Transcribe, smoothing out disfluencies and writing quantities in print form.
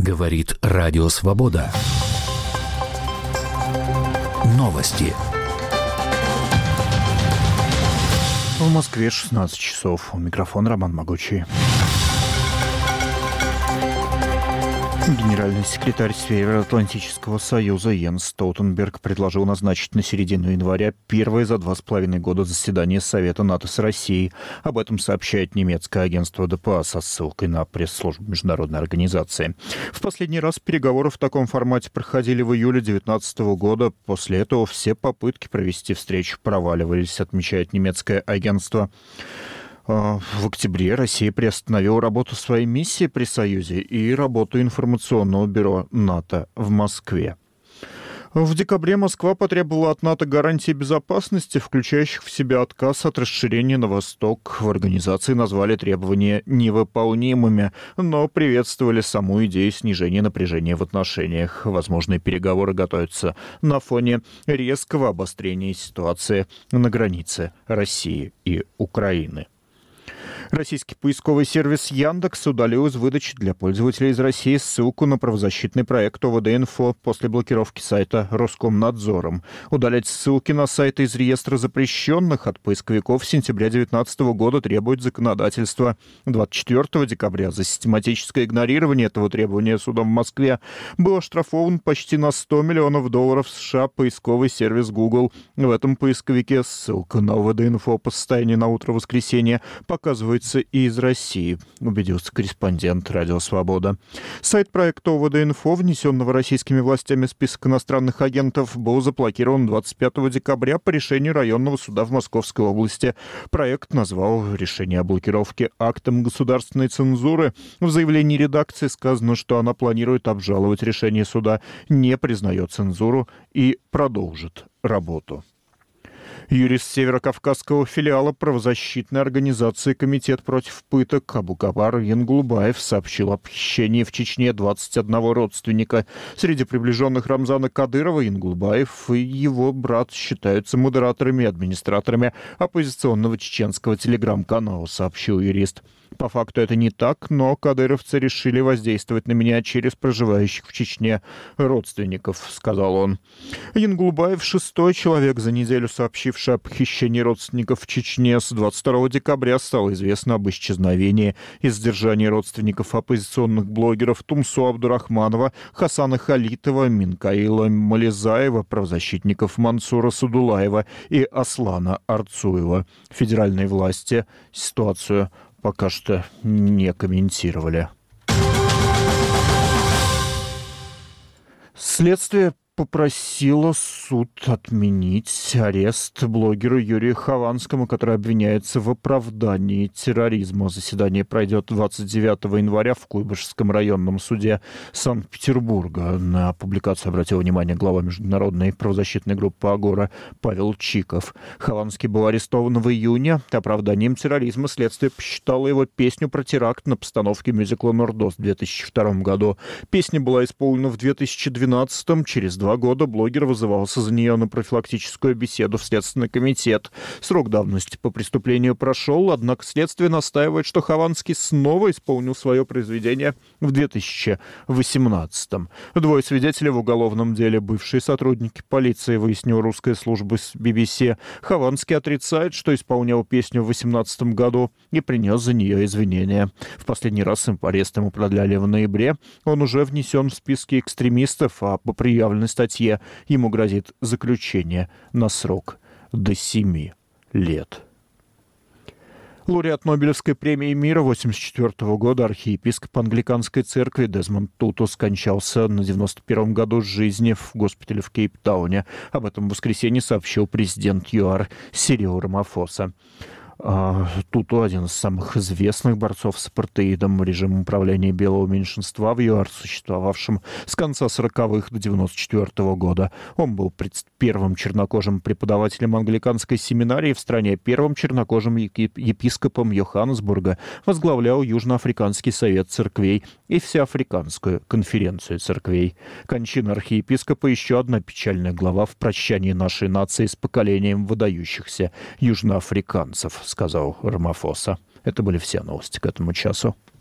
Говорит Радио Свобода. Новости. В Москве 16 часов. У микрофона Роман Могучий. Генеральный секретарь Североатлантического союза Йенс Столтенберг предложил назначить на середину января первое за 2,5 года заседание Совета НАТО с Россией. Об этом сообщает немецкое агентство ДПА со ссылкой на пресс-службу международной организации. В последний раз переговоры в таком формате проходили в июле 2019 года. После этого все попытки провести встречу проваливались, отмечает немецкое агентство. В октябре Россия приостановила работу своей миссии при Союзе и работу информационного бюро НАТО в Москве. В декабре Москва потребовала от НАТО гарантий безопасности, включающих в себя отказ от расширения на восток. В организации назвали требования невыполнимыми, но приветствовали саму идею снижения напряжения в отношениях. Возможные переговоры готовятся на фоне резкого обострения ситуации на границе России и Украины. Российский поисковый сервис Яндекс удалил из выдачи для пользователей из России ссылку на правозащитный проект ОВД-Инфо после блокировки сайта Роскомнадзором. Удалять ссылки на сайты из реестра запрещенных от поисковиков с сентября 2019 года требует законодательство. 24 декабря за систематическое игнорирование этого требования судом в Москве был оштрафован почти на $100 миллионов США поисковый сервис Google. В этом поисковике ссылка на ОВД-Инфо по состоянию на утро воскресенья показывает и из России, убедился корреспондент «Радио Свобода». Сайт проекта ОВД-Инфо, внесенного российскими властями в список иностранных агентов, был заблокирован 25 декабря по решению районного суда в Московской области. Проект назвал решение о блокировке актом государственной цензуры. В заявлении редакции сказано, что она планирует обжаловать решение суда, не признает цензуру и продолжит работу. Юрист северокавказского филиала правозащитной организации «Комитет против пыток» Абукабар Янгулбаев сообщил о похищении в Чечне 21 родственника. Среди приближенных Рамзана Кадырова Янгулбаев и его брат считаются модераторами и администраторами оппозиционного чеченского телеграм-канала, сообщил юрист. По факту это не так, но кадыровцы решили воздействовать на меня через проживающих в Чечне родственников, сказал он. Янгулбаев — шестой человек за неделю, сообщивший о похищении родственников в Чечне. С 22 декабря стало известно об исчезновении и задержании родственников оппозиционных блогеров Тумсо Абдурахманова, Хасана Халитова, Минкаила Мализаева, правозащитников Мансура Садулаева и Аслана Арцуева. Федеральные власти ситуацию пока что не комментировали. Следствие попросила суд отменить арест блогеру Юрию Хованскому, который обвиняется в оправдании терроризма. Заседание пройдет 29 января в Куйбышевском районном суде Санкт-Петербурга. На публикацию обратил внимание глава международной правозащитной группы «Агора» Павел Чиков. Хованский был арестован в июне. Оправданием терроризма следствие посчитало его песню про теракт на постановке мюзикла «Нордост» в 2002 году. Песня была исполнена в 2012-м. Через 2 года блогер вызывался за нее на профилактическую беседу в Следственный комитет. Срок давности по преступлению прошел, однако следствие настаивает, что Хованский снова исполнил свое произведение в 2018-м. Двое свидетелей в уголовном деле — бывшие сотрудники полиции, выяснила русская служба с BBC. Хованский отрицает, что исполнял песню в 2018 году и принес за нее извинения. В последний раз арест ему продляли в ноябре. Он уже внесен в списки экстремистов, а по предъявленной статье ему грозит заключение на срок до 7 лет. Лауреат Нобелевской премии мира 1984 года, архиепископ англиканской церкви Дезмонд Туту скончался на 91-м году жизни в госпитале в Кейптауне. Об этом в воскресенье сообщил президент ЮАР Сирил Рамафоса. Туту — один из самых известных борцов с апартеидом, режимом правления белого меньшинства в ЮАР, существовавшим с конца 40-х до 94 года. Он был первым чернокожим преподавателем англиканской семинарии в стране, первым чернокожим епископом Йоханнесбурга, возглавлял Южноафриканский совет церквей и Всеафриканскую конференцию церквей. Кончина архиепископа — еще одна печальная глава в прощании нашей нации с поколением выдающихся южноафриканцев, сказал Рамафоса. Это были все новости к этому часу.